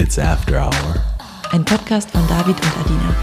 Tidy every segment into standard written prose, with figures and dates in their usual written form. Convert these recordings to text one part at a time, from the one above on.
It's After Hour. Ein Podcast von David und Adina.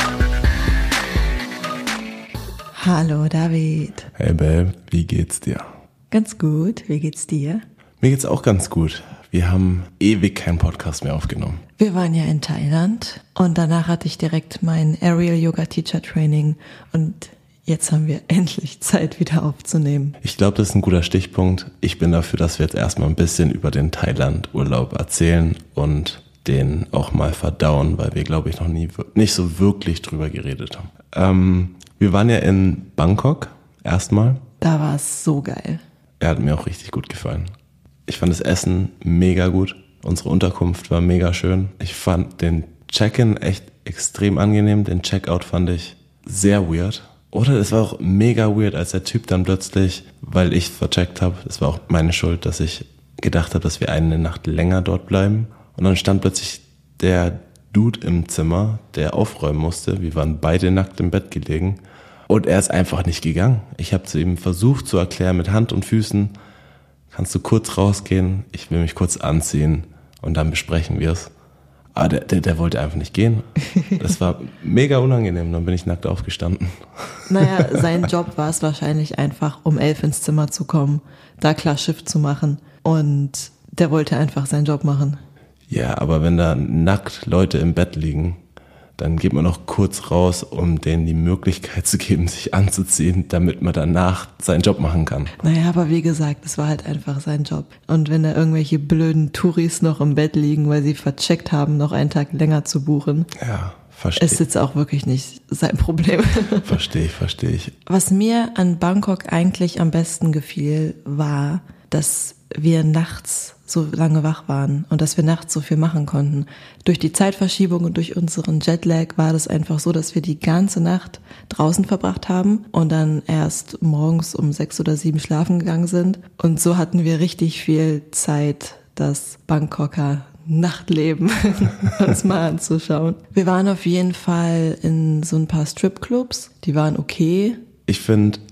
Hallo David. Hey Babe, wie geht's dir? Ganz gut, wie geht's dir? Mir geht's auch ganz gut. Wir haben ewig keinen Podcast mehr aufgenommen. Wir waren ja in Thailand und danach hatte ich direkt mein Aerial Yoga Teacher Training und jetzt haben wir endlich Zeit wieder aufzunehmen. Ich glaube, das ist ein guter Stichpunkt. Ich bin dafür, dass wir jetzt erstmal ein bisschen über den Thailand-Urlaub erzählen und den auch mal verdauen, weil wir, glaube ich, noch nicht so wirklich drüber geredet haben. Wir waren ja in Bangkok erstmal. Da war es so geil. Er hat mir auch richtig gut gefallen. Ich fand das Essen mega gut. Unsere Unterkunft war mega schön. Ich fand den Check-in echt extrem angenehm. Den Check-out fand ich sehr weird. Oder es war auch mega weird, als der Typ dann plötzlich, weil ich vercheckt habe, das war auch meine Schuld, dass ich gedacht habe, dass wir eine Nacht länger dort bleiben. Und dann stand plötzlich der Dude im Zimmer, der aufräumen musste. Wir waren beide nackt im Bett gelegen. Und er ist einfach nicht gegangen. Ich habe zu ihm versucht zu erklären mit Hand und Füßen, kannst du kurz rausgehen, ich will mich kurz anziehen und dann besprechen wir es. Aber der wollte einfach nicht gehen. Das war mega unangenehm, dann bin ich nackt aufgestanden. Naja, sein Job war es wahrscheinlich einfach, um 11 ins Zimmer zu kommen, da klar Schiff zu machen und der wollte einfach seinen Job machen. Ja, aber wenn da nackt Leute im Bett liegen, dann geht man noch kurz raus, um denen die Möglichkeit zu geben, sich anzuziehen, damit man danach seinen Job machen kann. Naja, aber wie gesagt, es war halt einfach sein Job. Und wenn da irgendwelche blöden Touris noch im Bett liegen, weil sie vercheckt haben, noch einen Tag länger zu buchen, ja, verstehe. ist jetzt auch wirklich nicht sein Problem. Verstehe ich. Was mir an Bangkok eigentlich am besten gefiel, war, dass wir nachts so lange wach waren und dass wir nachts so viel machen konnten. Durch die Zeitverschiebung und durch unseren Jetlag war das einfach so, dass wir die ganze Nacht draußen verbracht haben und dann erst morgens um 6 oder 7 schlafen gegangen sind. Und so hatten wir richtig viel Zeit, das Bangkoker Nachtleben uns mal anzuschauen. Wir waren auf jeden Fall in so ein paar Stripclubs, die waren okay. Ich finde,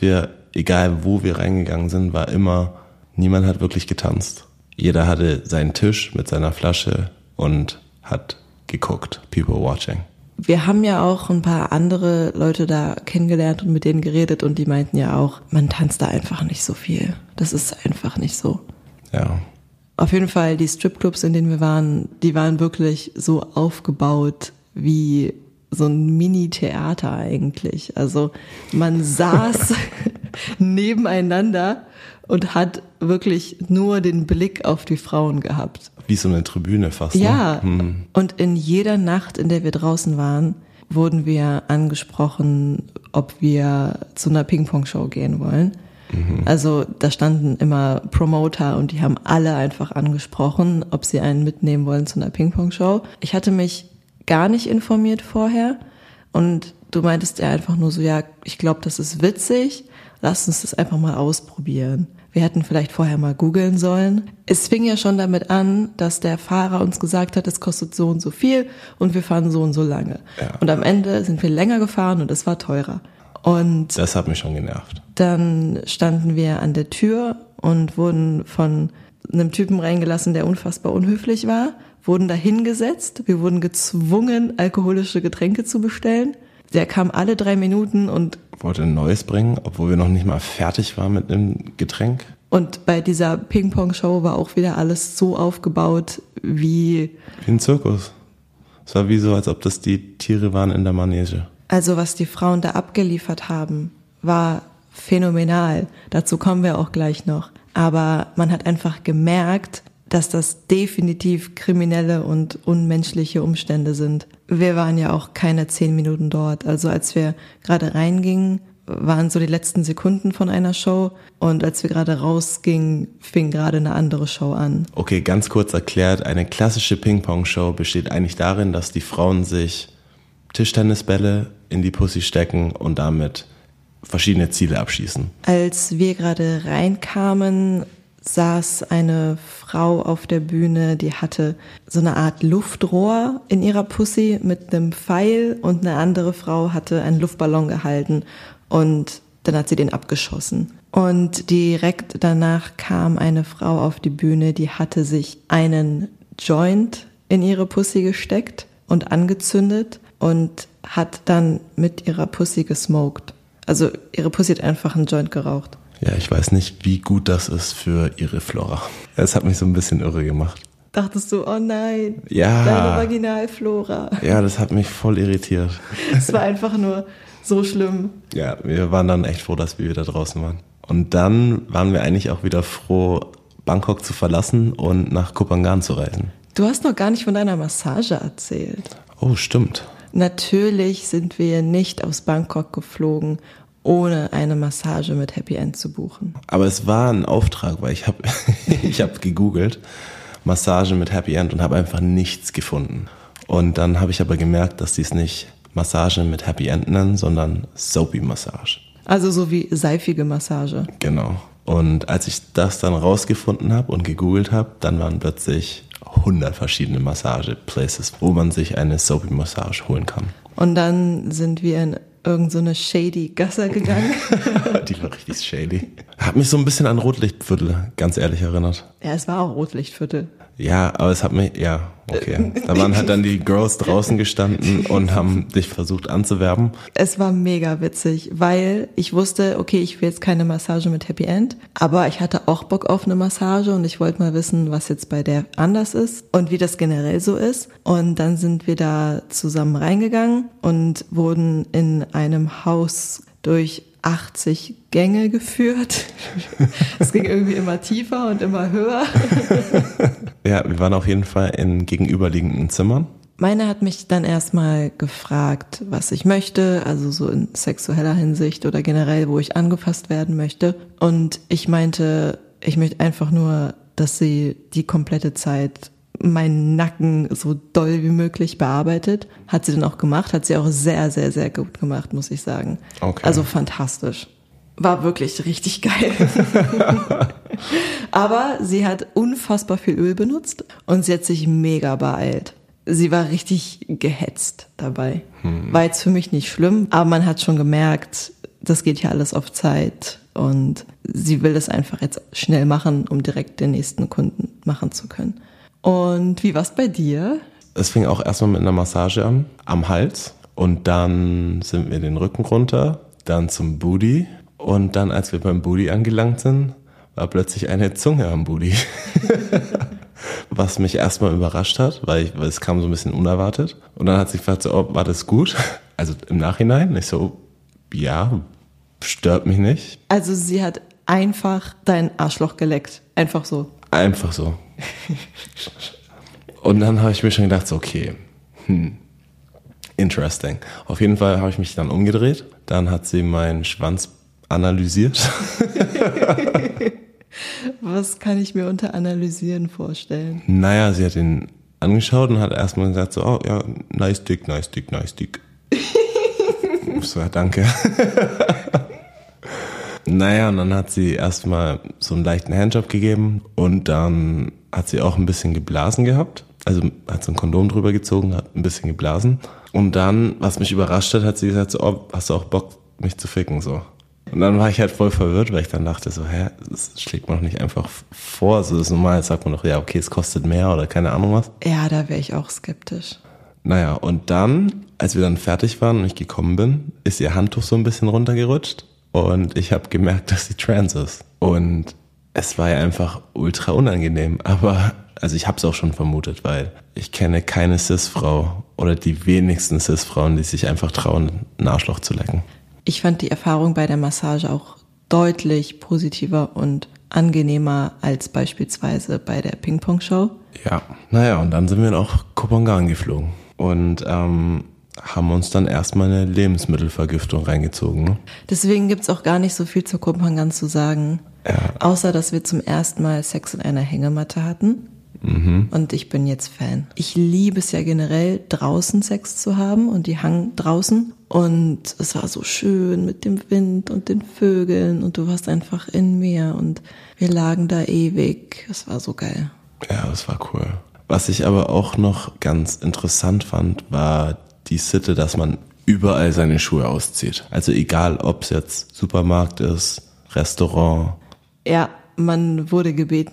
egal wo wir reingegangen sind, war immer, niemand hat wirklich getanzt. Jeder hatte seinen Tisch mit seiner Flasche und hat geguckt. People watching. Wir haben ja auch ein paar andere Leute da kennengelernt und mit denen geredet und die meinten ja auch, man tanzt da einfach nicht so viel. Das ist einfach nicht so. Ja. Auf jeden Fall die Stripclubs, in denen wir waren, die waren wirklich so aufgebaut wie so ein Mini-Theater eigentlich. Also man saß nebeneinander und hat wirklich nur den Blick auf die Frauen gehabt. Wie so eine Tribüne fast. Ja, ne? Und in jeder Nacht, in der wir draußen waren, wurden wir angesprochen, ob wir zu einer Ping-Pong-Show gehen wollen. Also da standen immer Promoter und die haben alle einfach angesprochen, ob sie einen mitnehmen wollen zu einer Ping-Pong-Show. Ich hatte mich gar nicht informiert vorher und du meintest ja einfach nur so, ja, ich glaube, das ist witzig, lass uns das einfach mal ausprobieren. Wir hätten vielleicht vorher mal googeln sollen. Es fing ja schon damit an, dass der Fahrer uns gesagt hat, es kostet so und so viel und wir fahren so und so lange. Ja. Und am Ende sind wir länger gefahren und es war teurer. Und das hat mich schon genervt. Dann standen wir an der Tür und wurden von einem Typen reingelassen, der unfassbar unhöflich war, wurden da hingesetzt. Wir wurden gezwungen, alkoholische Getränke zu bestellen. Der kam alle 3 Minuten und wollte ein neues bringen, obwohl wir noch nicht mal fertig waren mit einem Getränk. Und bei dieser Ping-Pong-Show war auch wieder alles so aufgebaut wie ein Zirkus. Es war wie so, als ob das die Tiere waren in der Manege. Also was die Frauen da abgeliefert haben, war phänomenal. Dazu kommen wir auch gleich noch. Aber man hat einfach gemerkt, dass das definitiv kriminelle und unmenschliche Umstände sind. Wir waren ja auch keine 10 Minuten dort. Also als wir gerade reingingen, waren so die letzten Sekunden von einer Show. Und als wir gerade rausgingen, fing gerade eine andere Show an. Okay, ganz kurz erklärt, eine klassische Ping-Pong-Show besteht eigentlich darin, dass die Frauen sich Tischtennisbälle in die Pussy stecken und damit verschiedene Ziele abschießen. Als wir gerade reinkamen, saß eine Frau auf der Bühne, die hatte so eine Art Luftrohr in ihrer Pussy mit einem Pfeil und eine andere Frau hatte einen Luftballon gehalten und dann hat sie den abgeschossen. Und direkt danach kam eine Frau auf die Bühne, die hatte sich einen Joint in ihre Pussy gesteckt und angezündet und hat dann mit ihrer Pussy gesmoked. Also ihre Pussy hat einfach einen Joint geraucht. Ja, ich weiß nicht, wie gut das ist für ihre Flora. Es hat mich so ein bisschen irre gemacht. Dachtest du, oh nein, Ja. deine Vaginalflora. Ja, das hat mich voll irritiert. Es war einfach nur so schlimm. Ja, wir waren dann echt froh, dass wir wieder draußen waren. Und dann waren wir eigentlich auch wieder froh, Bangkok zu verlassen und nach Koh Phangan zu reisen. Du hast noch gar nicht von deiner Massage erzählt. Oh, stimmt. Natürlich sind wir nicht aus Bangkok geflogen, ohne eine Massage mit Happy End zu buchen. Aber es war ein Auftrag, weil ich hab gegoogelt, Massage mit Happy End und habe einfach nichts gefunden. Und dann habe ich aber gemerkt, dass die es nicht Massage mit Happy End nennen, sondern Soapy Massage. Also so wie seifige Massage. Genau. Und als ich das dann rausgefunden habe und gegoogelt habe, dann waren plötzlich 100 verschiedene Massage-Places, wo man sich eine Soapy-Massage holen kann. Und dann sind wir in irgend so eine shady Gasse gegangen. Die war richtig shady. Hat mich so ein bisschen an Rotlichtviertel, ganz ehrlich, erinnert. Ja, es war auch Rotlichtviertel. Ja, aber es hat mich, ja, okay. Da waren halt dann die Girls draußen gestanden und haben dich versucht anzuwerben. Es war mega witzig, weil ich wusste, okay, ich will jetzt keine Massage mit Happy End, aber ich hatte auch Bock auf eine Massage und ich wollte mal wissen, was jetzt bei der anders ist und wie das generell so ist. Und dann sind wir da zusammen reingegangen und wurden in einem Haus durch 80 Gänge geführt. Es ging irgendwie immer tiefer und immer höher. Ja, wir waren auf jeden Fall in gegenüberliegenden Zimmern. Meine hat mich dann erstmal gefragt, was ich möchte, also so in sexueller Hinsicht oder generell, wo ich angefasst werden möchte. Und ich meinte, ich möchte einfach nur, dass sie die komplette Zeit meinen Nacken so doll wie möglich bearbeitet. Hat sie dann auch gemacht, hat sie auch sehr, sehr, sehr gut gemacht, muss ich sagen. Okay. Also fantastisch. War wirklich richtig geil. Aber sie hat unfassbar viel Öl benutzt und sie hat sich mega beeilt. Sie war richtig gehetzt dabei. War jetzt für mich nicht schlimm, aber man hat schon gemerkt, das geht ja alles auf Zeit und sie will das einfach jetzt schnell machen, um direkt den nächsten Kunden machen zu können. Und wie war's bei dir? Es fing auch erstmal mit einer Massage an, am Hals. Und dann sind wir den Rücken runter, dann zum Booty. Und dann, als wir beim Booty angelangt sind, war plötzlich eine Zunge am Booty. Was mich erstmal überrascht hat, weil es kam so ein bisschen unerwartet. Und dann hat sie gefragt, so, oh, war das gut? Also im Nachhinein. Ich so, ja, stört mich nicht. Also sie hat einfach dein Arschloch geleckt. Einfach so. Einfach so. Und dann habe ich mir schon gedacht, so, okay, interesting. Auf jeden Fall habe ich mich dann umgedreht. Dann hat sie meinen Schwanz analysiert. Was kann ich mir unter Analysieren vorstellen? Naja, sie hat ihn angeschaut und hat erstmal gesagt, so, oh ja, nice dick, nice dick, nice dick. So, ja, danke. Naja, und dann hat sie erstmal so einen leichten Handjob gegeben und dann hat sie auch ein bisschen geblasen gehabt. Also hat so ein Kondom drüber gezogen, hat ein bisschen geblasen. Und dann, was mich überrascht hat sie gesagt, so, oh, hast du auch Bock, mich zu ficken, so. Und dann war ich halt voll verwirrt, weil ich dann dachte so, das schlägt man doch nicht einfach vor. So ist normal, jetzt sagt man doch, ja, okay, es kostet mehr oder keine Ahnung was. Ja, da wäre ich auch skeptisch. Naja, und dann, als wir dann fertig waren und ich gekommen bin, ist ihr Handtuch so ein bisschen runtergerutscht und ich habe gemerkt, dass sie trans ist. Und es war ja einfach ultra unangenehm, aber also ich habe es auch schon vermutet, weil ich kenne keine Cis-Frau oder die wenigsten Cis-Frauen, die sich einfach trauen, ein Arschloch zu lecken. Ich fand die Erfahrung bei der Massage auch deutlich positiver und angenehmer als beispielsweise bei der Ping-Pong-Show. Ja, naja, und dann sind wir nach Koh Phangan geflogen und haben uns dann erstmal eine Lebensmittelvergiftung reingezogen. Ne? Deswegen gibt's auch gar nicht so viel zu Koh Phangan zu sagen, außer dass wir zum ersten Mal Sex in einer Hängematte hatten. Und ich bin jetzt Fan. Ich liebe es ja generell, draußen Sex zu haben und die Hang draußen. Und es war so schön mit dem Wind und den Vögeln und du warst einfach in mir und wir lagen da ewig. Es war so geil. Ja, das war cool. Was ich aber auch noch ganz interessant fand, war die Sitte, dass man überall seine Schuhe auszieht. Also egal, ob es jetzt Supermarkt ist, Restaurant. Ja, man wurde gebeten,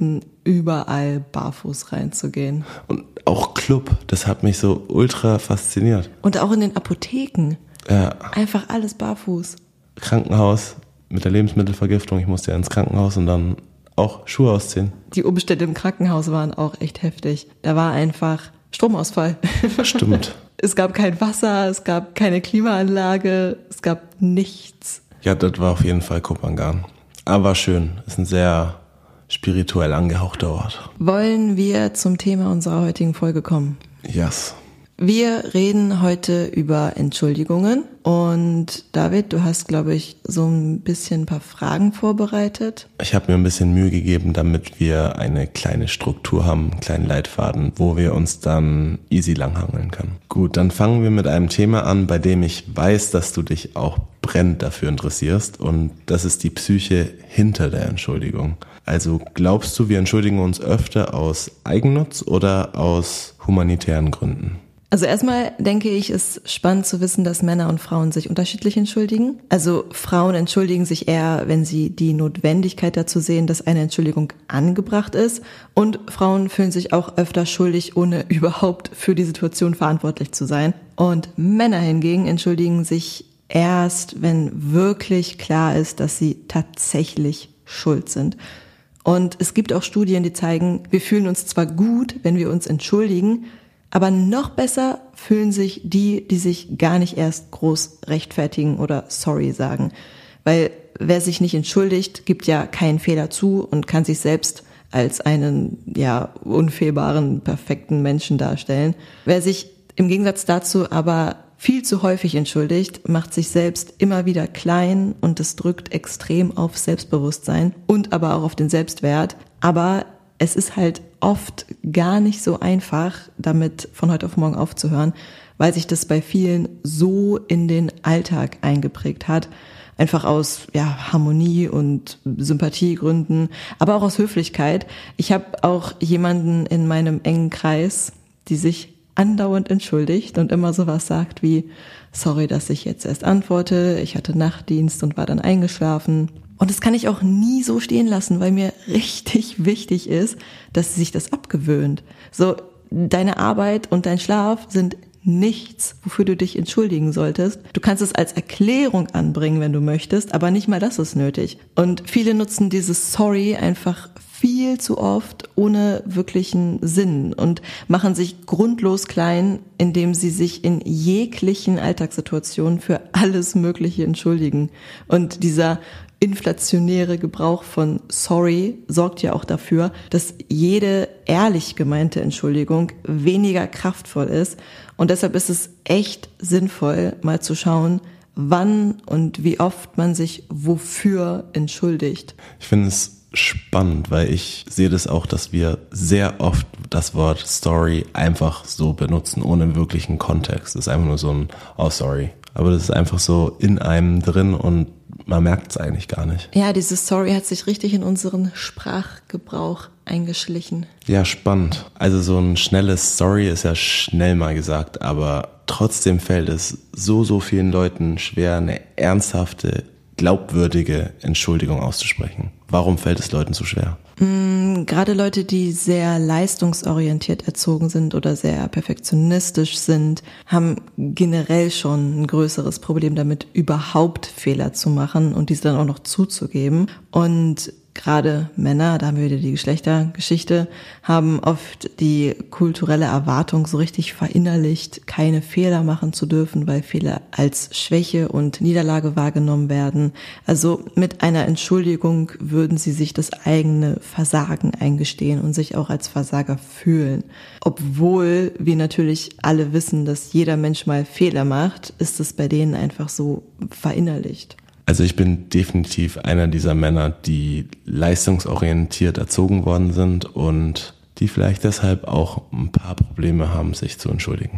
überall barfuß reinzugehen. Und auch Club, das hat mich so ultra fasziniert. Und auch in den Apotheken. Ja. Einfach alles barfuß. Krankenhaus mit der Lebensmittelvergiftung, ich musste ja ins Krankenhaus und dann auch Schuhe ausziehen. Die Umstände im Krankenhaus waren auch echt heftig. Da war einfach Stromausfall. Stimmt. Es gab kein Wasser, es gab keine Klimaanlage, es gab nichts. Ja, das war auf jeden Fall Kopangan. Aber war schön, ist ein sehr spirituell angehauchter Ort. Wollen wir zum Thema unserer heutigen Folge kommen? Yes. Wir reden heute über Entschuldigungen und David, du hast, glaube ich, so ein bisschen ein paar Fragen vorbereitet. Ich habe mir ein bisschen Mühe gegeben, damit wir eine kleine Struktur haben, einen kleinen Leitfaden, wo wir uns dann easy langhangeln können. Gut, dann fangen wir mit einem Thema an, bei dem ich weiß, dass du dich auch brennend dafür interessierst, und das ist die Psyche hinter der Entschuldigung. Also glaubst du, wir entschuldigen uns öfter aus Eigennutz oder aus humanitären Gründen? Also erstmal denke ich, es ist spannend zu wissen, dass Männer und Frauen sich unterschiedlich entschuldigen. Also Frauen entschuldigen sich eher, wenn sie die Notwendigkeit dazu sehen, dass eine Entschuldigung angebracht ist. Und Frauen fühlen sich auch öfter schuldig, ohne überhaupt für die Situation verantwortlich zu sein. Und Männer hingegen entschuldigen sich erst, wenn wirklich klar ist, dass sie tatsächlich schuld sind. Und es gibt auch Studien, die zeigen, wir fühlen uns zwar gut, wenn wir uns entschuldigen, aber noch besser fühlen sich die, die sich gar nicht erst groß rechtfertigen oder sorry sagen. Weil wer sich nicht entschuldigt, gibt ja keinen Fehler zu und kann sich selbst als einen unfehlbaren, perfekten Menschen darstellen. Wer sich im Gegensatz dazu aber viel zu häufig entschuldigt, macht sich selbst immer wieder klein und es drückt extrem auf Selbstbewusstsein und aber auch auf den Selbstwert. Aber es ist halt oft gar nicht so einfach, damit von heute auf morgen aufzuhören, weil sich das bei vielen so in den Alltag eingeprägt hat. Einfach aus Harmonie und Sympathiegründen, aber auch aus Höflichkeit. Ich habe auch jemanden in meinem engen Kreis, die sich andauernd entschuldigt und immer sowas sagt wie, sorry, dass ich jetzt erst antworte, ich hatte Nachtdienst und war dann eingeschlafen. Und das kann ich auch nie so stehen lassen, weil mir richtig wichtig ist, dass sie sich das abgewöhnt. So, deine Arbeit und dein Schlaf sind nichts, wofür du dich entschuldigen solltest. Du kannst es als Erklärung anbringen, wenn du möchtest, aber nicht mal das ist nötig. Und viele nutzen dieses Sorry einfach viel zu oft ohne wirklichen Sinn und machen sich grundlos klein, indem sie sich in jeglichen Alltagssituationen für alles Mögliche entschuldigen. Und dieser inflationäre Gebrauch von sorry sorgt ja auch dafür, dass jede ehrlich gemeinte Entschuldigung weniger kraftvoll ist. Und deshalb ist es echt sinnvoll, mal zu schauen, wann und wie oft man sich wofür entschuldigt. Ich finde es spannend, weil ich sehe das auch, dass wir sehr oft das Wort Story einfach so benutzen, ohne wirklichen Kontext. Das ist einfach nur so ein oh sorry. Aber das ist einfach so in einem drin und man merkt es eigentlich gar nicht. Ja, dieses Sorry hat sich richtig in unseren Sprachgebrauch eingeschlichen. Ja, spannend. Also so ein schnelles Sorry ist ja schnell mal gesagt, aber trotzdem fällt es so vielen Leuten schwer, eine ernsthafte, glaubwürdige Entschuldigung auszusprechen. Warum fällt es Leuten so schwer? Gerade Leute, die sehr leistungsorientiert erzogen sind oder sehr perfektionistisch sind, haben generell schon ein größeres Problem damit, überhaupt Fehler zu machen und diese dann auch noch zuzugeben. Und gerade Männer, da haben wir wieder die Geschlechtergeschichte, haben oft die kulturelle Erwartung so richtig verinnerlicht, keine Fehler machen zu dürfen, weil Fehler als Schwäche und Niederlage wahrgenommen werden. Also mit einer Entschuldigung würden sie sich das eigene Versagen eingestehen und sich auch als Versager fühlen. Obwohl wir natürlich alle wissen, dass jeder Mensch mal Fehler macht, ist es bei denen einfach so verinnerlicht. Also ich bin definitiv einer dieser Männer, die leistungsorientiert erzogen worden sind und die vielleicht deshalb auch ein paar Probleme haben, sich zu entschuldigen.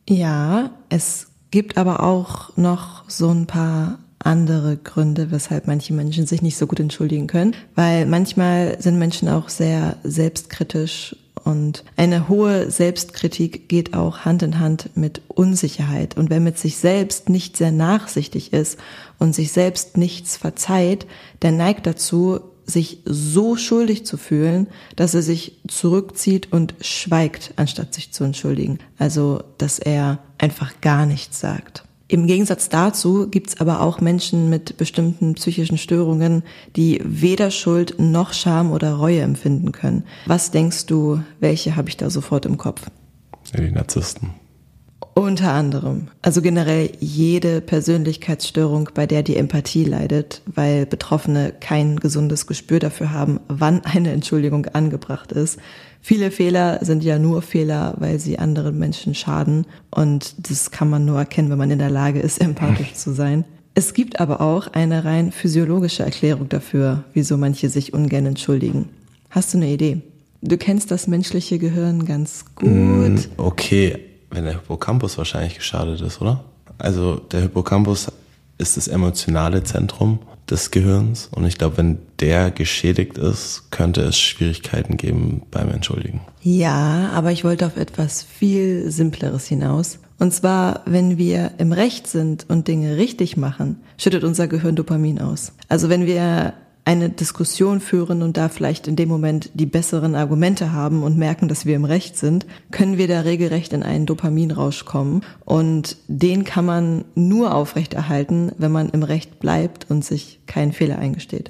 Ja, es gibt aber auch noch so ein paar andere Gründe, weshalb manche Menschen sich nicht so gut entschuldigen können, weil manchmal sind Menschen auch sehr selbstkritisch und eine hohe Selbstkritik geht auch Hand in Hand mit Unsicherheit. Und wer mit sich selbst nicht sehr nachsichtig ist und sich selbst nichts verzeiht, der neigt dazu, sich so schuldig zu fühlen, dass er sich zurückzieht und schweigt, anstatt sich zu entschuldigen. Also, dass er einfach gar nichts sagt. Im Gegensatz dazu gibt's aber auch Menschen mit bestimmten psychischen Störungen, die weder Schuld noch Scham oder Reue empfinden können. Was denkst du, welche habe ich da sofort im Kopf? Ja, die Narzissten. Unter anderem. Also generell jede Persönlichkeitsstörung, bei der die Empathie leidet, weil Betroffene kein gesundes Gespür dafür haben, wann eine Entschuldigung angebracht ist. Viele Fehler sind ja nur Fehler, weil sie anderen Menschen schaden. Und das kann man nur erkennen, wenn man in der Lage ist, empathisch zu sein. Es gibt aber auch eine rein physiologische Erklärung dafür, wieso manche sich ungern entschuldigen. Hast du eine Idee? Du kennst das menschliche Gehirn ganz gut. Okay, wenn der Hippocampus wahrscheinlich geschadet ist, oder? Also der Hippocampus ist das emotionale Zentrum des Gehirns und ich glaube, wenn der geschädigt ist, könnte es Schwierigkeiten geben beim Entschuldigen. Ja, aber ich wollte auf etwas viel Simpleres hinaus. Und zwar, wenn wir im Recht sind und Dinge richtig machen, schüttet unser Gehirn Dopamin aus. Also wenn wir eine Diskussion führen und da vielleicht in dem Moment die besseren Argumente haben und merken, dass wir im Recht sind, können wir da regelrecht in einen Dopaminrausch kommen. Und den kann man nur aufrechterhalten, wenn man im Recht bleibt und sich keinen Fehler eingesteht.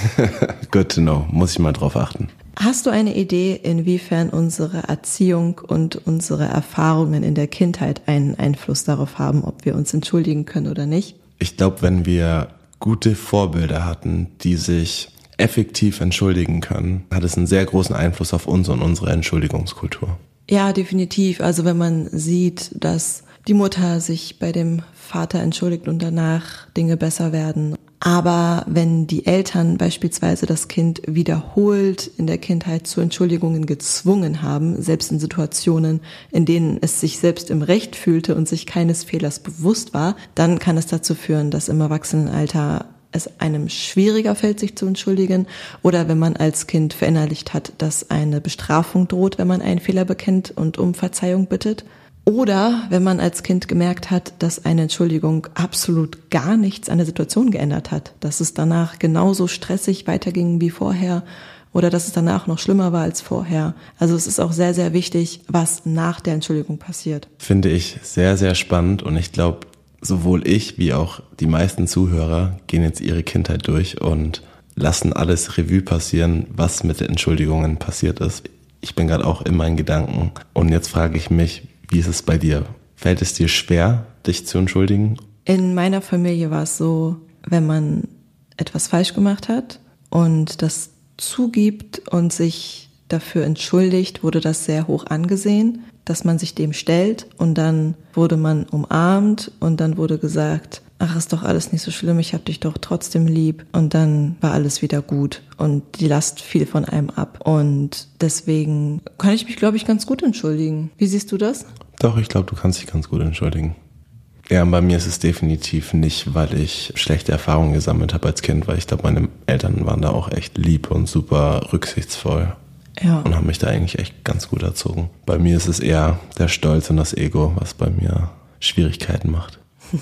Good to know. Muss ich mal drauf achten. Hast du eine Idee, inwiefern unsere Erziehung und unsere Erfahrungen in der Kindheit einen Einfluss darauf haben, ob wir uns entschuldigen können oder nicht? Ich glaube, wenn wir gute Vorbilder hatten, die sich effektiv entschuldigen können, hat es einen sehr großen Einfluss auf uns und unsere Entschuldigungskultur. Ja, definitiv. Also wenn man sieht, dass die Mutter sich bei dem Vater entschuldigt und danach Dinge besser werden. Aber wenn die Eltern beispielsweise das Kind wiederholt in der Kindheit zu Entschuldigungen gezwungen haben, selbst in Situationen, in denen es sich selbst im Recht fühlte und sich keines Fehlers bewusst war, dann kann es dazu führen, dass im Erwachsenenalter es einem schwieriger fällt, sich zu entschuldigen, oder wenn man als Kind verinnerlicht hat, dass eine Bestrafung droht, wenn man einen Fehler bekennt und um Verzeihung bittet. Oder wenn man als Kind gemerkt hat, dass eine Entschuldigung absolut gar nichts an der Situation geändert hat, dass es danach genauso stressig weiterging wie vorher oder dass es danach noch schlimmer war als vorher. Also es ist auch sehr, sehr wichtig, was nach der Entschuldigung passiert. Finde ich sehr, sehr spannend und ich glaube, sowohl ich wie auch die meisten Zuhörer gehen jetzt ihre Kindheit durch und lassen alles Revue passieren, was mit den Entschuldigungen passiert ist. Ich bin gerade auch in meinen Gedanken und jetzt frage ich mich, wie ist es bei dir? Fällt es dir schwer, dich zu entschuldigen? In meiner Familie war es so, wenn man etwas falsch gemacht hat und das zugibt und sich dafür entschuldigt, wurde das sehr hoch angesehen, dass man sich dem stellt und dann wurde man umarmt und dann wurde gesagt, ach, ist doch alles nicht so schlimm, ich hab dich doch trotzdem lieb und dann war alles wieder gut und die Last fiel von einem ab und deswegen kann ich mich, glaube ich, ganz gut entschuldigen. Wie siehst du das? Doch, ich glaube, du kannst dich ganz gut entschuldigen. Ja, bei mir ist es definitiv nicht, weil ich schlechte Erfahrungen gesammelt habe als Kind, weil ich glaube, meine Eltern waren da auch echt lieb und super rücksichtsvoll. Ja. Und haben mich da eigentlich echt ganz gut erzogen. Bei mir ist es eher der Stolz und das Ego, was bei mir Schwierigkeiten macht.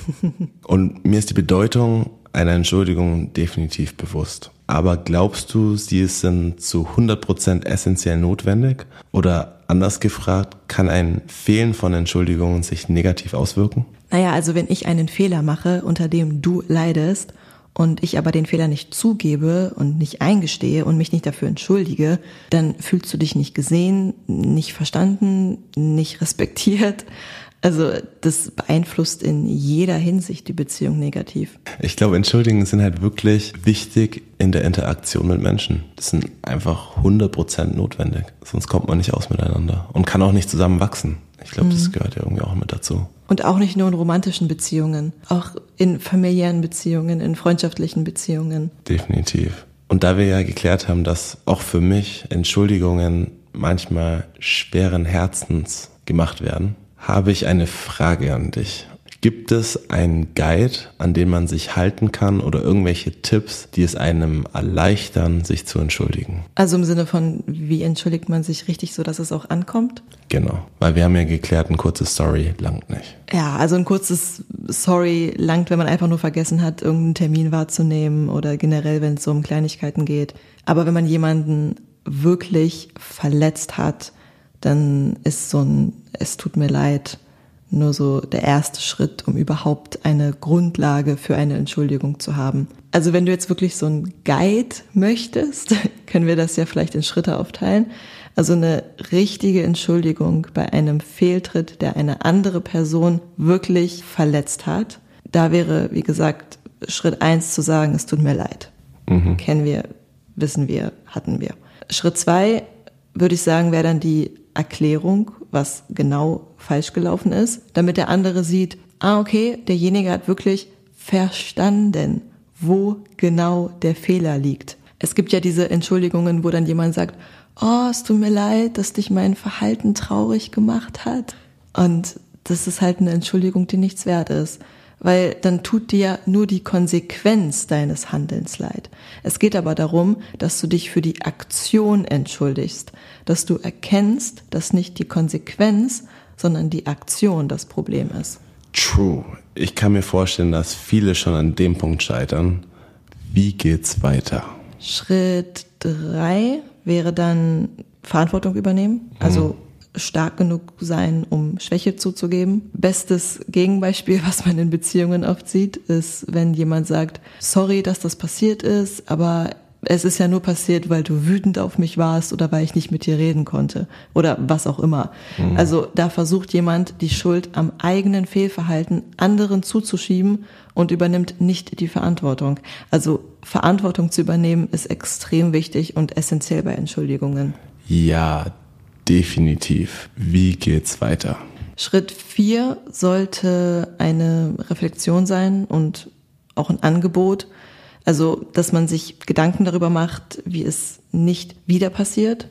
Und mir ist die Bedeutung einer Entschuldigung definitiv bewusst. Aber glaubst du, sie sind zu 100% essentiell notwendig? Oder anders gefragt, kann ein Fehlen von Entschuldigungen sich negativ auswirken? Naja, also wenn ich einen Fehler mache, unter dem du leidest, und ich aber den Fehler nicht zugebe und nicht eingestehe und mich nicht dafür entschuldige, dann fühlst du dich nicht gesehen, nicht verstanden, nicht respektiert. Also das beeinflusst in jeder Hinsicht die Beziehung negativ. Ich glaube, Entschuldigungen sind halt wirklich wichtig in der Interaktion mit Menschen. Das sind einfach 100% notwendig. Sonst kommt man nicht aus miteinander und kann auch nicht zusammen wachsen. Ich glaube, das gehört ja irgendwie auch mit dazu. Und auch nicht nur in romantischen Beziehungen, auch in familiären Beziehungen, in freundschaftlichen Beziehungen. Definitiv. Und da wir ja geklärt haben, dass auch für mich Entschuldigungen manchmal schweren Herzens gemacht werden, habe ich eine Frage an dich. Gibt es einen Guide, an den man sich halten kann oder irgendwelche Tipps, die es einem erleichtern, sich zu entschuldigen? Also im Sinne von, wie entschuldigt man sich richtig, so dass es auch ankommt? Genau, weil wir haben ja geklärt, ein kurzes Sorry langt nicht. Ja, also ein kurzes Sorry langt, wenn man einfach nur vergessen hat, irgendeinen Termin wahrzunehmen oder generell, wenn es so um Kleinigkeiten geht. Aber wenn man jemanden wirklich verletzt hat, dann ist so ein "Es tut mir leid" nur so der erste Schritt, um überhaupt eine Grundlage für eine Entschuldigung zu haben. Also wenn du jetzt wirklich so einen Guide möchtest, können wir das ja vielleicht in Schritte aufteilen. Also eine richtige Entschuldigung bei einem Fehltritt, der eine andere Person wirklich verletzt hat. Da wäre, wie gesagt, Schritt 1 zu sagen, es tut mir leid. Kennen wir, wissen wir, hatten wir. Schritt 2, würde ich sagen, wäre dann die Erklärung, was genau falsch gelaufen ist, damit der andere sieht, okay, derjenige hat wirklich verstanden, wo genau der Fehler liegt. Es gibt ja diese Entschuldigungen, wo dann jemand sagt, es tut mir leid, dass dich mein Verhalten traurig gemacht hat. Und das ist halt eine Entschuldigung, die nichts wert ist. Weil dann tut dir nur die Konsequenz deines Handelns leid. Es geht aber darum, dass du dich für die Aktion entschuldigst, dass du erkennst, dass nicht die Konsequenz, sondern die Aktion das Problem ist. True. Ich kann mir vorstellen, dass viele schon an dem Punkt scheitern. Wie geht's weiter? Schritt 3 wäre dann Verantwortung übernehmen, also stark genug sein, um Schwäche zuzugeben. Bestes Gegenbeispiel, was man in Beziehungen oft sieht, ist, wenn jemand sagt, sorry, dass das passiert ist, aber es ist ja nur passiert, weil du wütend auf mich warst oder weil ich nicht mit dir reden konnte oder was auch immer. Also da versucht jemand, die Schuld am eigenen Fehlverhalten anderen zuzuschieben und übernimmt nicht die Verantwortung. Also Verantwortung zu übernehmen ist extrem wichtig und essentiell bei Entschuldigungen. Ja, definitiv. Wie geht's weiter? Schritt 4 sollte eine Reflexion sein und auch ein Angebot. Also, dass man sich Gedanken darüber macht, wie es nicht wieder passiert,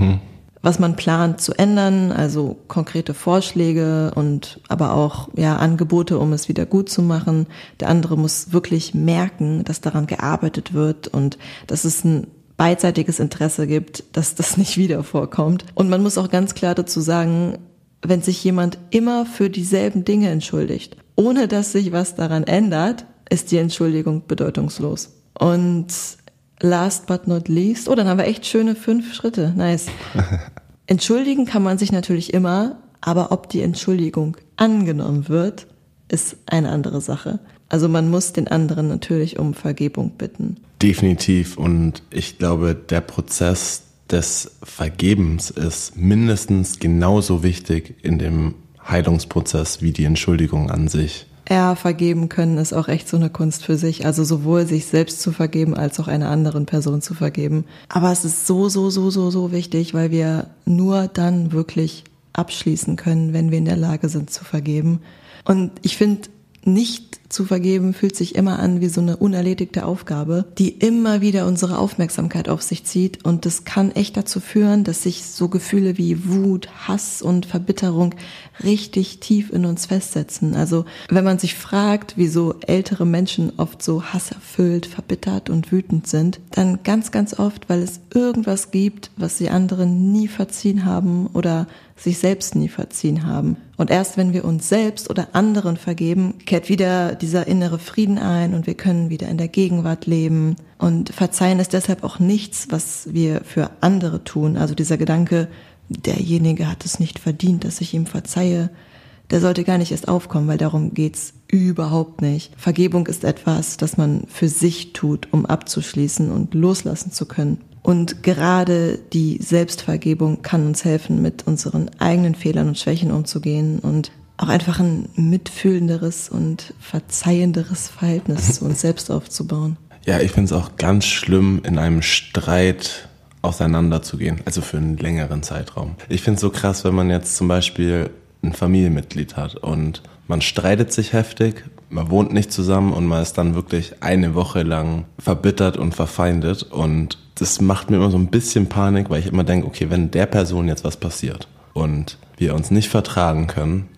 was man plant zu ändern, also konkrete Vorschläge und aber auch Angebote, um es wieder gut zu machen. Der andere muss wirklich merken, dass daran gearbeitet wird und dass es ein beidseitiges Interesse gibt, dass das nicht wieder vorkommt. Und man muss auch ganz klar dazu sagen, wenn sich jemand immer für dieselben Dinge entschuldigt, ohne dass sich was daran ändert, ist die Entschuldigung bedeutungslos. Und last but not least, dann haben wir echt schöne 5 Schritte. Nice. Entschuldigen kann man sich natürlich immer, aber ob die Entschuldigung angenommen wird, ist eine andere Sache. Also man muss den anderen natürlich um Vergebung bitten. Definitiv. Und ich glaube, der Prozess des Vergebens ist mindestens genauso wichtig in dem Heilungsprozess wie die Entschuldigung an sich. Ja, vergeben können ist auch echt so eine Kunst für sich. Also sowohl sich selbst zu vergeben, als auch einer anderen Person zu vergeben. Aber es ist so wichtig, weil wir nur dann wirklich abschließen können, wenn wir in der Lage sind zu vergeben. Und ich finde, nicht zu vergeben fühlt sich immer an wie so eine unerledigte Aufgabe, die immer wieder unsere Aufmerksamkeit auf sich zieht. Und das kann echt dazu führen, dass sich so Gefühle wie Wut, Hass und Verbitterung richtig tief in uns festsetzen. Also wenn man sich fragt, wieso ältere Menschen oft so hasserfüllt, verbittert und wütend sind, dann ganz oft, weil es irgendwas gibt, was sie anderen nie verziehen haben oder sich selbst nie verziehen haben. Und erst wenn wir uns selbst oder anderen vergeben, kehrt wieder dieser innere Frieden ein und wir können wieder in der Gegenwart leben. Und Verzeihen ist deshalb auch nichts, was wir für andere tun. Also dieser Gedanke, derjenige hat es nicht verdient, dass ich ihm verzeihe, der sollte gar nicht erst aufkommen, weil darum geht's überhaupt nicht. Vergebung ist etwas, das man für sich tut, um abzuschließen und loslassen zu können. Und gerade die Selbstvergebung kann uns helfen, mit unseren eigenen Fehlern und Schwächen umzugehen und auch einfach ein mitfühlenderes und verzeihenderes Verhältnis zu uns selbst aufzubauen. Ja, ich finde es auch ganz schlimm, in einem Streit auseinanderzugehen, also für einen längeren Zeitraum. Ich finde es so krass, wenn man jetzt zum Beispiel ein Familienmitglied hat und man streitet sich heftig, man wohnt nicht zusammen und man ist dann wirklich eine Woche lang verbittert und verfeindet und das macht mir immer so ein bisschen Panik, weil ich immer denke, okay, wenn der Person jetzt was passiert und wir uns nicht vertragen können,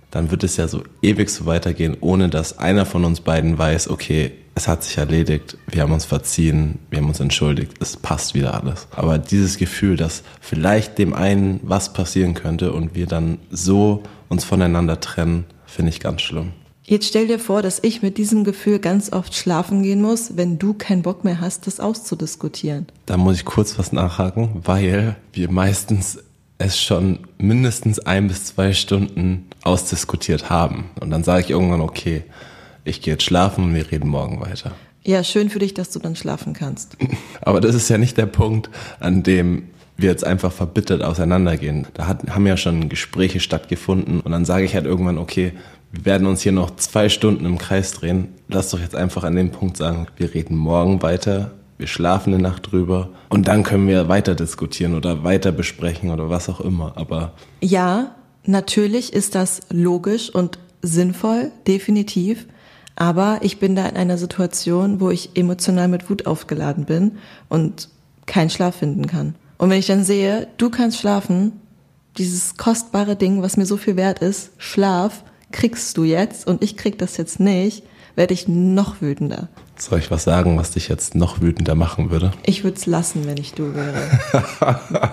dann wird es ja so ewig so weitergehen, ohne dass einer von uns beiden weiß, okay, es hat sich erledigt, wir haben uns verziehen, wir haben uns entschuldigt, es passt wieder alles. Aber dieses Gefühl, dass vielleicht dem einen was passieren könnte und wir dann so uns voneinander trennen, finde ich ganz schlimm. Jetzt stell dir vor, dass ich mit diesem Gefühl ganz oft schlafen gehen muss, wenn du keinen Bock mehr hast, das auszudiskutieren. Da muss ich kurz was nachhaken, weil wir meistens es schon mindestens 1 bis 2 Stunden ausdiskutiert haben. Und dann sage ich irgendwann, okay, ich gehe jetzt schlafen und wir reden morgen weiter. Ja, schön für dich, dass du dann schlafen kannst. Aber das ist ja nicht der Punkt, an dem wir jetzt einfach verbittert auseinandergehen. Da haben ja schon Gespräche stattgefunden und dann sage ich halt irgendwann, okay, wir werden uns hier noch 2 Stunden im Kreis drehen. Lass doch jetzt einfach an dem Punkt sagen, wir reden morgen weiter, wir schlafen eine Nacht drüber und dann können wir weiter diskutieren oder weiter besprechen oder was auch immer. Aber ja, natürlich ist das logisch und sinnvoll, definitiv. Aber ich bin da in einer Situation, wo ich emotional mit Wut aufgeladen bin und keinen Schlaf finden kann. Und wenn ich dann sehe, du kannst schlafen, dieses kostbare Ding, was mir so viel wert ist, Schlaf, kriegst du jetzt und ich krieg das jetzt nicht, werde ich noch wütender. Soll ich was sagen, was dich jetzt noch wütender machen würde? Ich würde es lassen, wenn ich du wäre.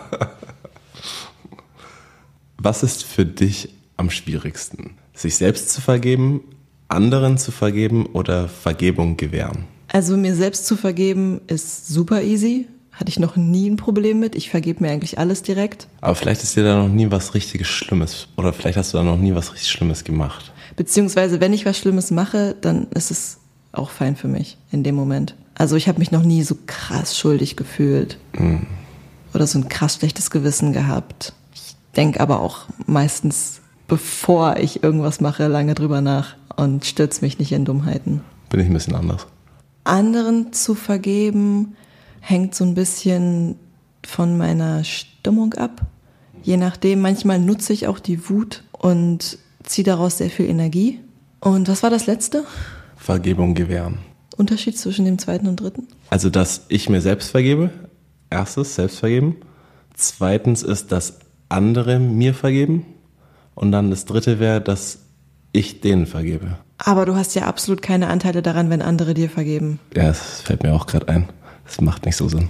Was ist für dich am schwierigsten? Sich selbst zu vergeben, anderen zu vergeben oder Vergebung gewähren? Also mir selbst zu vergeben ist super easy. Hatte ich noch nie ein Problem mit. Ich vergebe mir eigentlich alles direkt. Aber vielleicht ist dir da noch nie was richtiges Schlimmes oder vielleicht hast du da noch nie was richtig Schlimmes gemacht. Beziehungsweise wenn ich was Schlimmes mache, dann ist es auch fein für mich in dem Moment. Also ich habe mich noch nie so krass schuldig gefühlt oder so ein krass schlechtes Gewissen gehabt. Ich denke aber auch meistens, bevor ich irgendwas mache, lange drüber nach und stürze mich nicht in Dummheiten. Bin ich ein bisschen anders. Anderen zu vergeben hängt so ein bisschen von meiner Stimmung ab. Je nachdem, manchmal nutze ich auch die Wut und ziehe daraus sehr viel Energie. Und was war das Letzte? Vergebung gewähren. Unterschied zwischen dem zweiten und dritten? Also, dass ich mir selbst vergebe. Erstes, selbst vergeben. Zweitens ist, dass andere mir vergeben. Und dann das dritte wäre, dass ich denen vergebe. Aber du hast ja absolut keine Anteile daran, wenn andere dir vergeben. Ja, das fällt mir auch gerade ein. Das macht nicht so Sinn.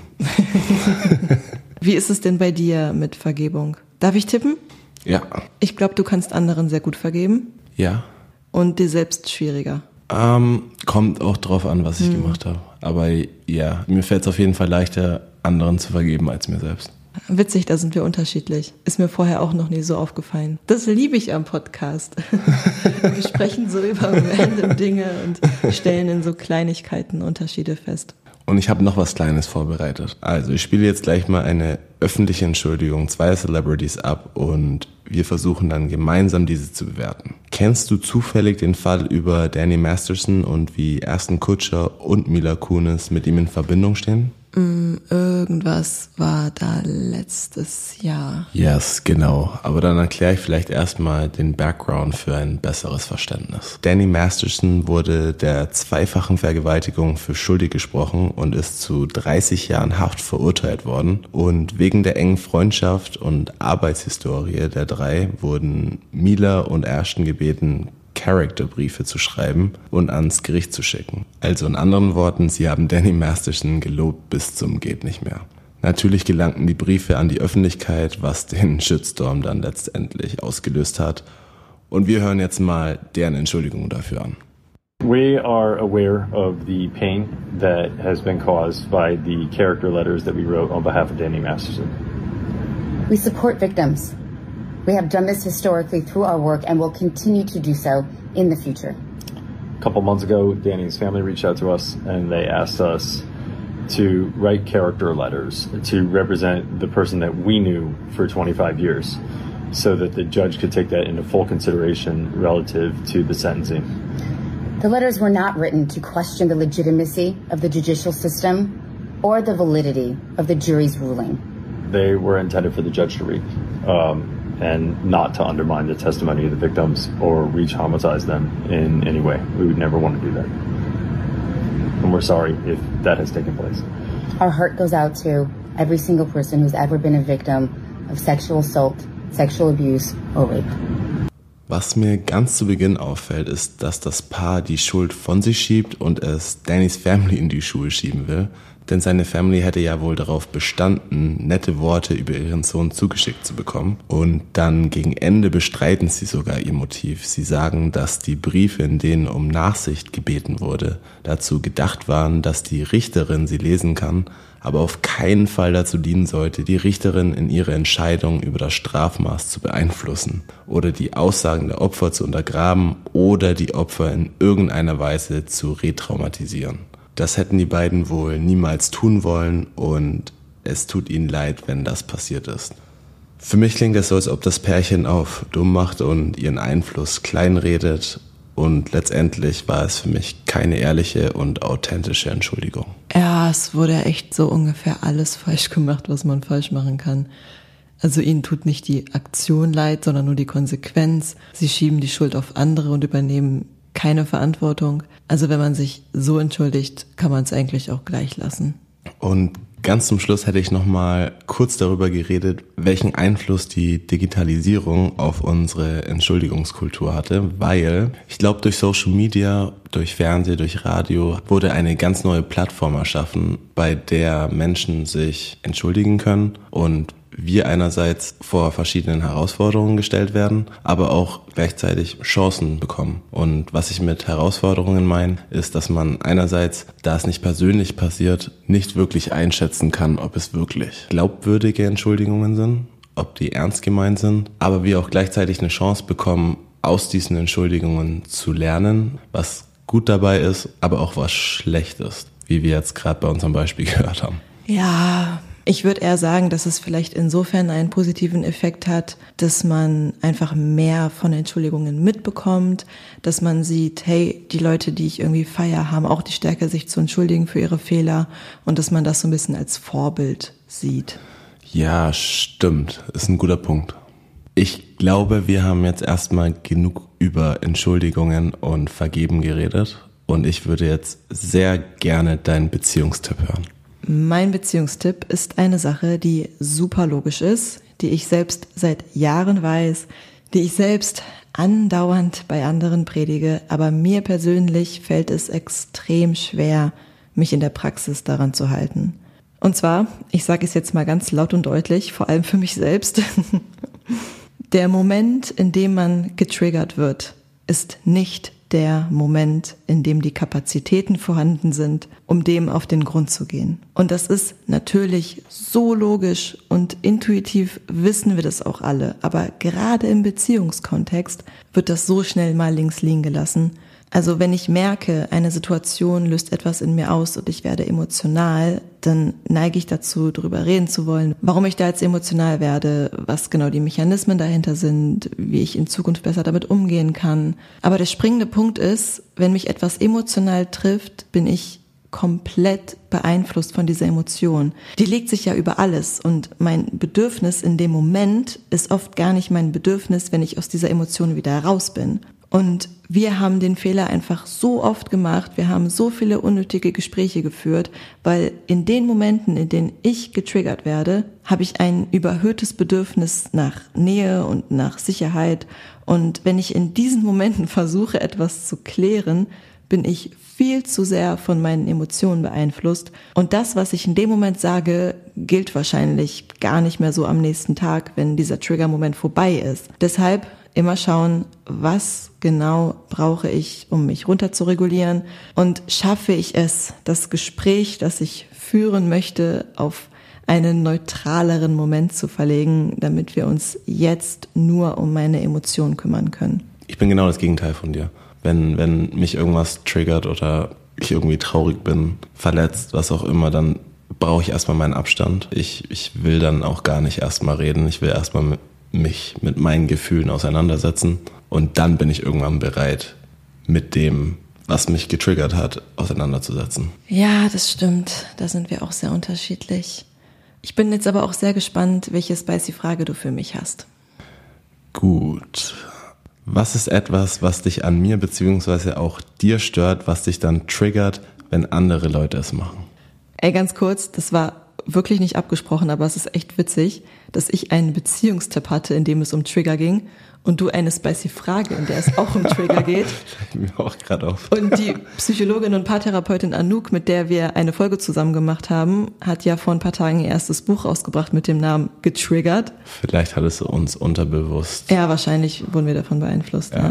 Wie ist es denn bei dir mit Vergebung? Darf ich tippen? Ja. Ich glaube, du kannst anderen sehr gut vergeben. Ja. Und dir selbst schwieriger. Kommt auch drauf an, was ich gemacht habe. Aber ja, mir fällt es auf jeden Fall leichter, anderen zu vergeben als mir selbst. Witzig, da sind wir unterschiedlich. Ist mir vorher auch noch nie so aufgefallen. Das liebe ich am Podcast. Wir sprechen so über random Dinge und stellen in so Kleinigkeiten Unterschiede fest. Und ich habe noch was Kleines vorbereitet. Also ich spiele jetzt gleich mal eine öffentliche Entschuldigung 2 Celebrities ab und wir versuchen dann gemeinsam diese zu bewerten. Kennst du zufällig den Fall über Danny Masterson und wie Ashton Kutcher und Mila Kunis mit ihm in Verbindung stehen? Irgendwas war da letztes Jahr. Yes, genau. Aber dann erkläre ich vielleicht erstmal den Background für ein besseres Verständnis. Danny Masterson wurde der 2-fachen Vergewaltigung für schuldig gesprochen und ist zu 30 Jahren Haft verurteilt worden. Und wegen der engen Freundschaft und Arbeitshistorie der 3 wurden Mila und Ashton gebeten, Charakterbriefe zu schreiben und ans Gericht zu schicken. Also in anderen Worten, sie haben Danny Masterson gelobt bis zum geht nicht mehr. Natürlich gelangten die Briefe an die Öffentlichkeit, was den Shitstorm dann letztendlich ausgelöst hat. Und wir hören jetzt mal deren Entschuldigung dafür an. We are aware of the pain that has been caused by the character letters that we wrote on behalf of Danny Masterson. We support victims. We have done this historically through our work and will continue to do so in the future. A couple months ago, Danny's family reached out to us and they asked us to write character letters to represent the person that we knew for 25 years so that the judge could take that into full consideration relative to the sentencing. The letters were not written to question the legitimacy of the judicial system or the validity of the jury's ruling. They were intended for the judge to read. And not to undermine the testimony of the victims or re-traumatize them in any way. We would never want to do that. And we're sorry if that has taken place. Our heart goes out to every single person who's ever been a victim of sexual assault, sexual abuse, or rape. Was mir ganz zu Beginn auffällt, ist, dass das Paar die Schuld von sich schiebt und es Dannys Family in die Schuhe schieben will. Denn seine Family hätte ja wohl darauf bestanden, nette Worte über ihren Sohn zugeschickt zu bekommen. Und dann gegen Ende bestreiten sie sogar ihr Motiv. Sie sagen, dass die Briefe, in denen um Nachsicht gebeten wurde, dazu gedacht waren, dass die Richterin sie lesen kann, aber auf keinen Fall dazu dienen sollte, die Richterin in ihrer Entscheidung über das Strafmaß zu beeinflussen oder die Aussagen der Opfer zu untergraben oder die Opfer in irgendeiner Weise zu retraumatisieren. Das hätten die beiden wohl niemals tun wollen und es tut ihnen leid, wenn das passiert ist. Für mich klingt es so, als ob das Pärchen auf dumm macht und ihren Einfluss kleinredet und letztendlich war es für mich keine ehrliche und authentische Entschuldigung. Ja, es wurde echt so ungefähr alles falsch gemacht, was man falsch machen kann. Also ihnen tut nicht die Aktion leid, sondern nur die Konsequenz. Sie schieben die Schuld auf andere und übernehmen keine Verantwortung. Also wenn man sich so entschuldigt, kann man es eigentlich auch gleich lassen. Und ganz zum Schluss hätte ich noch mal kurz darüber geredet, welchen Einfluss die Digitalisierung auf unsere Entschuldigungskultur hatte, weil ich glaube, durch Social Media, durch Fernsehen, durch Radio wurde eine ganz neue Plattform erschaffen, bei der Menschen sich entschuldigen können und wir einerseits vor verschiedenen Herausforderungen gestellt werden, aber auch gleichzeitig Chancen bekommen. Und was ich mit Herausforderungen meine, ist, dass man einerseits, da es nicht persönlich passiert, nicht wirklich einschätzen kann, ob es wirklich glaubwürdige Entschuldigungen sind, ob die ernst gemeint sind, aber wir auch gleichzeitig eine Chance bekommen, aus diesen Entschuldigungen zu lernen, was gut dabei ist, aber auch was schlecht ist, wie wir jetzt gerade bei unserem Beispiel gehört haben. Ja, ich würde eher sagen, dass es vielleicht insofern einen positiven Effekt hat, dass man einfach mehr von Entschuldigungen mitbekommt, dass man sieht, hey, die Leute, die ich irgendwie feiere, haben auch die Stärke, sich zu entschuldigen für ihre Fehler und dass man das so ein bisschen als Vorbild sieht. Ja, stimmt. Ist ein guter Punkt. Ich glaube, wir haben jetzt erstmal genug über Entschuldigungen und Vergeben geredet und ich würde jetzt sehr gerne deinen Beziehungstipp hören. Mein Beziehungstipp ist eine Sache, die super logisch ist, die ich selbst seit Jahren weiß, die ich selbst andauernd bei anderen predige, aber mir persönlich fällt es extrem schwer, mich in der Praxis daran zu halten. Und zwar, ich sage es jetzt mal ganz laut und deutlich, vor allem für mich selbst, der Moment, in dem man getriggert wird, ist nicht der Moment, in dem die Kapazitäten vorhanden sind, um dem auf den Grund zu gehen. Und das ist natürlich so logisch und intuitiv wissen wir das auch alle, aber gerade im Beziehungskontext wird das so schnell mal links liegen gelassen. Also wenn ich merke, eine Situation löst etwas in mir aus und ich werde emotional, dann neige ich dazu, darüber reden zu wollen, warum ich da jetzt emotional werde, was genau die Mechanismen dahinter sind, wie ich in Zukunft besser damit umgehen kann. Aber der springende Punkt ist, wenn mich etwas emotional trifft, bin ich komplett beeinflusst von dieser Emotion. Die legt sich ja über alles und mein Bedürfnis in dem Moment ist oft gar nicht mein Bedürfnis, wenn ich aus dieser Emotion wieder raus bin. Und wir haben den Fehler einfach so oft gemacht, wir haben so viele unnötige Gespräche geführt, weil in den Momenten, in denen ich getriggert werde, habe ich ein überhöhtes Bedürfnis nach Nähe und nach Sicherheit. Und wenn ich in diesen Momenten versuche, etwas zu klären, bin ich viel zu sehr von meinen Emotionen beeinflusst. Und das, was ich in dem Moment sage, gilt wahrscheinlich gar nicht mehr so am nächsten Tag, wenn dieser Trigger-Moment vorbei ist. Deshalb immer schauen, was genau brauche ich, um mich runter zu regulieren und schaffe ich es, das Gespräch, das ich führen möchte, auf einen neutraleren Moment zu verlegen, damit wir uns jetzt nur um meine Emotionen kümmern können. Ich bin genau das Gegenteil von dir. Wenn mich irgendwas triggert oder ich irgendwie traurig bin, verletzt, was auch immer, dann brauche ich erstmal meinen Abstand. Ich will dann auch gar nicht erstmal reden. Ich will erstmal mich mit meinen Gefühlen auseinandersetzen und dann bin ich irgendwann bereit, mit dem, was mich getriggert hat, auseinanderzusetzen. Ja, das stimmt. Da sind wir auch sehr unterschiedlich. Ich bin jetzt aber auch sehr gespannt, welche spicy Frage du für mich hast. Gut. Was ist etwas, was dich an mir bzw. auch dir stört, was dich dann triggert, wenn andere Leute es machen? Ey, ganz kurz, das war wirklich nicht abgesprochen, aber es ist echt witzig, dass ich einen Beziehungstipp hatte, in dem es um Trigger ging und du eine spicy Frage, in der es auch um Trigger geht. Mir auch gerade auf. Und die Psychologin und Paartherapeutin Anouk, mit der wir eine Folge zusammen gemacht haben, hat ja vor ein paar Tagen ihr erstes Buch rausgebracht mit dem Namen Getriggert. Vielleicht hat es uns unterbewusst. Ja, wahrscheinlich wurden wir davon beeinflusst. Ja.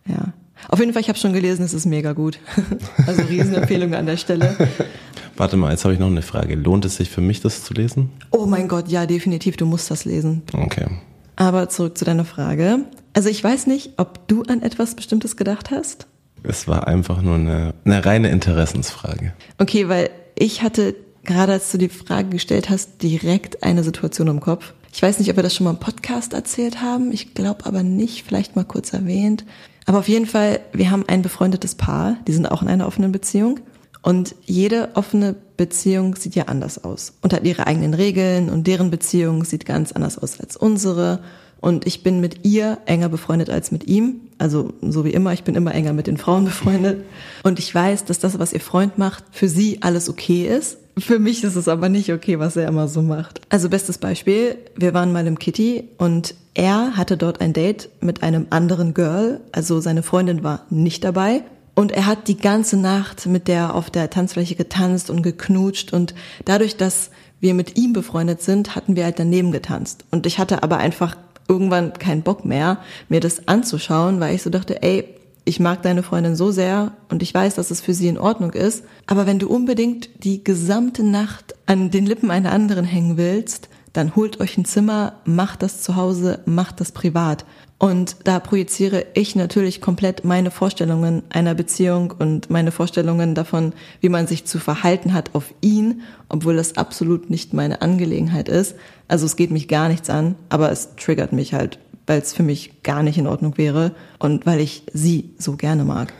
Auf jeden Fall, ich habe schon gelesen, es ist mega gut. Also Riesenempfehlung an der Stelle. Warte mal, jetzt habe ich noch eine Frage. Lohnt es sich für mich, das zu lesen? Oh mein Gott, ja, definitiv, du musst das lesen. Okay. Aber zurück zu deiner Frage. Also ich weiß nicht, ob du an etwas Bestimmtes gedacht hast. Es war einfach nur eine reine Interessensfrage. Okay, weil ich hatte, gerade als du die Frage gestellt hast, direkt eine Situation im Kopf. Ich weiß nicht, ob wir das schon mal im Podcast erzählt haben. Ich glaube aber nicht, vielleicht mal kurz erwähnt. Aber auf jeden Fall, wir haben ein befreundetes Paar, die sind auch in einer offenen Beziehung. Und jede offene Beziehung sieht ja anders aus und hat ihre eigenen Regeln und deren Beziehung sieht ganz anders aus als unsere. Und ich bin mit ihr enger befreundet als mit ihm. Also so wie immer, ich bin immer enger mit den Frauen befreundet. Und ich weiß, dass das, was ihr Freund macht, für sie alles okay ist. Für mich ist es aber nicht okay, was er immer so macht. Also bestes Beispiel, wir waren mal im Kitty und er hatte dort ein Date mit einem anderen Girl. Also seine Freundin war nicht dabei. Und er hat die ganze Nacht mit der auf der Tanzfläche getanzt und geknutscht. Und dadurch, dass wir mit ihm befreundet sind, hatten wir halt daneben getanzt. Und ich hatte aber einfach irgendwann keinen Bock mehr, mir das anzuschauen, weil ich so dachte, ey, ich mag deine Freundin so sehr und ich weiß, dass es für sie in Ordnung ist. Aber wenn du unbedingt die gesamte Nacht an den Lippen einer anderen hängen willst, dann holt euch ein Zimmer, macht das zu Hause, macht das privat. Und da projiziere ich natürlich komplett meine Vorstellungen einer Beziehung und meine Vorstellungen davon, wie man sich zu verhalten hat, auf ihn, obwohl das absolut nicht meine Angelegenheit ist. Also es geht mich gar nichts an, aber es triggert mich halt, weil es für mich gar nicht in Ordnung wäre und weil ich sie so gerne mag.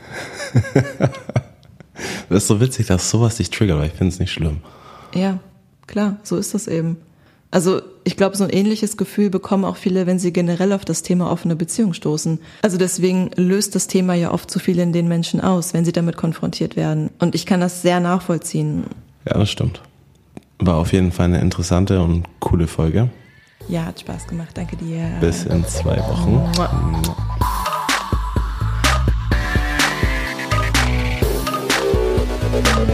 Das ist so witzig, dass sowas dich triggert, aber ich finde es nicht schlimm. Ja, klar, so ist das eben. Also ich glaube, so ein ähnliches Gefühl bekommen auch viele, wenn sie generell auf das Thema offene Beziehung stoßen. Also deswegen löst das Thema ja oft zu viel in den Menschen aus, wenn sie damit konfrontiert werden. Und ich kann das sehr nachvollziehen. Ja, das stimmt. War auf jeden Fall eine interessante und coole Folge. Ja, hat Spaß gemacht. Danke dir. Bis in 2 Wochen. Mua.